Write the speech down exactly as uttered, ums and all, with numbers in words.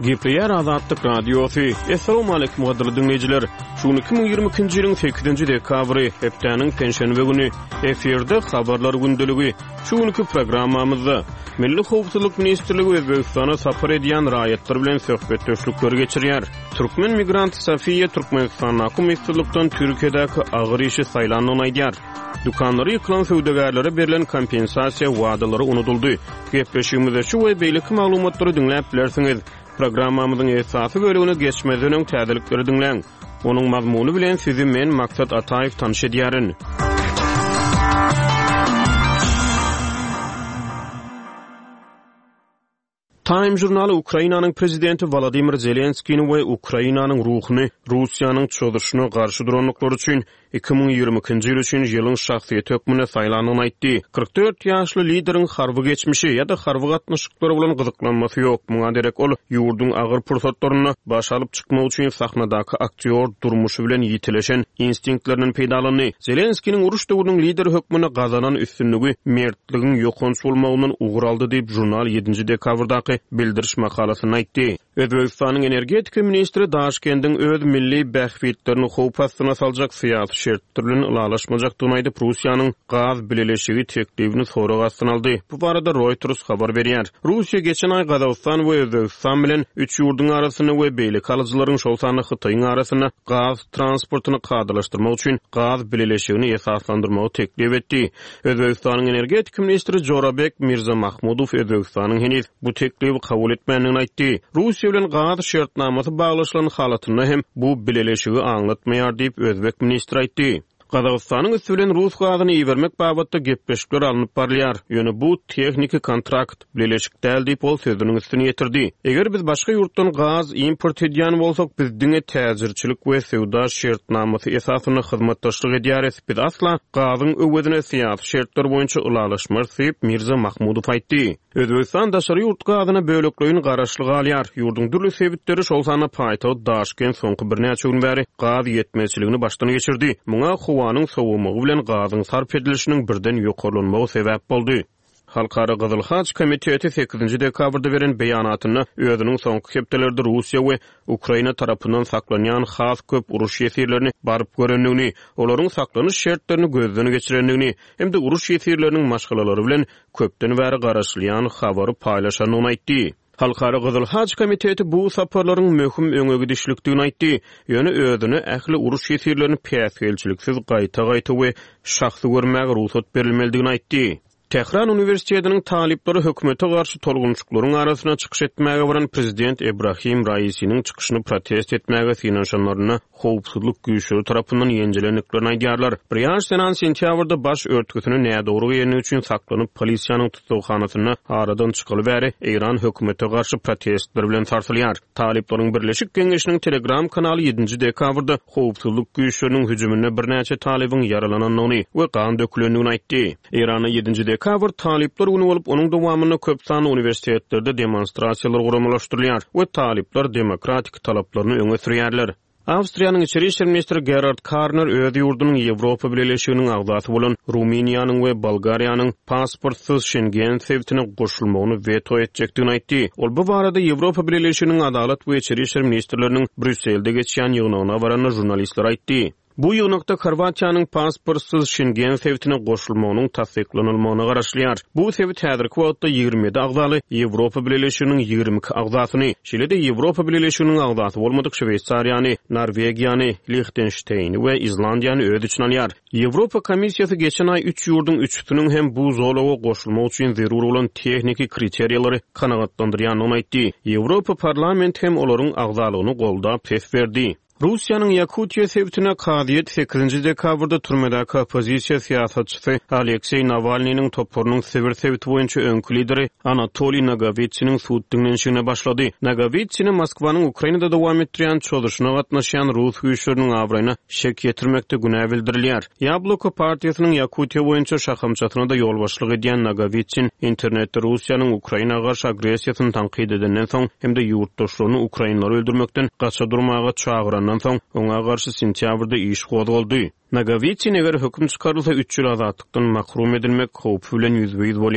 Gepleyer Azatlyk Radiosu. Assalamu alaykum gaderli dinleyijiler. Şu iki bin ýygrimi ikinji ýylyň sekizinji dekabry hepdeniň penşenbe güni eferde habarlar gündeligi. Şu günkü programmamyzda Milli Howpsuzlyk Ministrligi Özbegistana sapar edýän raýatlar bilen söhbetdeşlikler geçirýär. Türkmen migrant Safiye Türkmenistan Hukumatçylykdan Türkiýedäki agyr işi saýlanyny aýdýar. Dukanlary ýykylan söwdegarlara berilen kompensasiýa wadalary unutuldy. Gepleşigimizde şu we beýleki maglumatlary dinläp bilersiňiz. Programmamyzyň esasy bölügine geçmeden öň täzelikleri dinleň. Onuň mazmuny bilen sizi men Maksat Ataýew tanış edýärin. Time jurnaly Ukrainanyň prezidenti Volodymyr Zelenskiň we Ukrainanyň ruhyny, Russiýanyň çöldürüşine garşy duranlyklary üçin iki bin ýygrimi ikinji ýyl üçin ýylyň şahsiýet hökmüne saýlanyny aýtdy. kırk dört ýaşly lideriň harby geçmişi ýa-da harby gatnaşyklary bilen gyzyklanmasy ýok. Muňa derek ol ýurduň agyr pursatlaryny baş alyp çykmak üçin sahnadaky aktyor durmuşy bilen ýitileşen instinktleriniň peýdalany. Zelenskiň uruş döwrüniň lider hökmüne gazanan üstünligi mertligiň ýokanç bolmagynyň ugur aldy diýip jurnal ýedinji dekabrdaky bildiriş makalasyny aýtdy. Özbegistanyň energetika ministri Daşkendiň öz milli bähbitlerini howp astyna saljak syýasy şertleriniň ulalaşmajagyny aýdyp Russiýanyň gaz bileleşigi teklifini soragy astyna aldy. Bu barada Reuters habar berýär. Russiýa geçen aý Gazawstan we Özbegistan bilen üç ýurdun arasyny we beýlik alyjylaryň şol sany Hytaýyň arasyna gaz transportyny kadalaşdyrmak üçin gaz bileleşigini esaslandyrmagy teklif etdi. Özbegistanyň energetika ministri Jorabek Mirzamahmudow Özbegistanyň henüz bu teklifi kabul etmänligini aýtdy. Russiýa bilen gaz şertnamasy baglaşylan halatyny hem bu bileleşigi aňlatmaýar diýip Özbek ministri aýtdy. Gazawstanyň üstü bilen Rus gazyny iýermek babatda gepleşikler alınıp barýar. Ýöne bu texniki kontrakt bileleşik däl diýip ol sözüniň üstüne ýetirdi. Eger biz başga ýurtdan gaz import edýän bolsak, bizdiňe täzirçilik we sewda şertnamasy esasyna hyzmatdaşlyk edýäris. Biz asla gazyň öwedine syýasy şertler boýunça ulalaşmaz diýip Mirza Mahmudow aýtdy. Özbegistan daşary ýurt gazyna bölekleýin garaşlygy alýar. Ýurdun dürli sebitleri şol sana paýtagy Daşkent soňky bir näçe gün bäri gaz ýetmezçiligini başdan geçirdi. Muňa howanyň sowumagy bilen gazyň sarp edilişiniň birden ýokarlanmagy sebäp boldy. Halkara Gyzyl Haç Komiteti sekizinji dekabrda beren beýanatyny özüniň soňky hepdelerinde Russiýa we Ukraina tarapyndan saklanýan has köp uruş ýesirlerini baryp görenligini, olaryň saklanyş şertlerini gözden geçirenligini, hem de uruş ýesirleriniň maşgalalary bilen köpden bäri garaşlyan habary paýlaşanyny aýtdy. Halkara Gyzyl Haç Komiteti bu saparlaryň möhüm öňe gidişlikdigini aýtdy. Ýöne özüne ähli uruş ýesirlerini päsgelçiliksiz gaýta-gaýta we şahsy görmäge ruhsat berilmeligini aýtdy. Tehran Üniversitetining talipleri hökümete garşy tolgunçuklaryň arasyna çykyş etmäge baran prezident Ebrahim Raisining çykyşyny protest etmäge synanşanlaryna howpsuzlyk güýçleri tarapyndan ýenjilenliklerini aýdýarlar. Bir ýaş senan sentýabrda baş örtgüsini nädogry ýerine üçin saklanyp polisiýanyň tutulxanasyna aradan çykyly bäri Iran hökümete garşy protestler bilen tartylýar. Taliplaryň Birleşik Geňeşiniň Telegram kanaly ýedinji dekabrda howpsuzlyk güýçleriniň hüjümine bir näçe talibiň yaralananyny we gan dökülendigini aýtdy. Iranyň ýedinji dekabr talipler günü bolup onuň dowamyny köp sanly universitetlerde demonstrasiýalar guramalaşdyrylýar we talipler demokratik talaplaryny öňe sürýärler. Awstriýanyň içeri işler ministri Gerhard Karner öz ýurdunyň Ýewropa Birleşiginiň agzasy bolan Ruminiýanyň we Bolgariýanyň pasportsyz Schengen sebitine goşulmagyny veto etjekdigini aýtdy. Ol bu barada Ýewropa Birleşiginiň adalet we içeri işler ministrleriniň Brüsselde geçýän ýygnagyna barany jurnalistler aýtdy. Bu ýygnakda Horwatiýanyň pasportsyz Schengen sebitine goşulmagynyň tasdiklanylmagyna garaşlýar. Bu sebit häzirki wagtda ýygrimi agzaly Ýewropa Birleşiginiň ýygrimi agzasyny, şeýle-de Ýewropa Birleşiginiň agzasy bolmadyk Şweýçariýany, Norwegiýany, Liechtenstein we Islandiýany öz içine alýar. Ýewropa Komissiýasy geçen aý üç ýurdun üçüsiniň hem bu zolaga goşulmak üçin zerur bolan techniki kriteriýalary kanagatlandyrýanyny aýtdy. Ýewropa parlamenti hem olaryň agzalygyny goldap ses berdi. Russiýanyň Yakutiýa sebitine Kadyet sekizinji dekabrda türmedaky opozisiýa syýasatçysy Aleksey Navalnyň toporunyň Sibir sebiti boýunça öňkü lideri Anatoliy Nagavitsynyň suд dinlenişine başlady. Nagavitsyny Moskwanyň Ukrainada dowam etdirýän çöldürüşine gatnaşýan Rus güýçleriniň awraýyna şek ýetirmekde günä bildirilýär. Yabloko partiýasynyň Yakutiýa boýunça şahamçatyna da ýol başlyk edýän Nagavitsyn internetde Russiýanyň Ukrainaga garşy agresiýasyny tanqid edenden soň hem de ýurtdaşlaryny Ukrainalary öldürmekden gaça durmaga çagyran Ondan soň oňa garşy sentýabrda iş gozuldy. Nagavitsyn eger höküm çykarylsa üç ýyl azatlykdan mahrum edilmek howpy bilen ýüzbeýiz bolýar.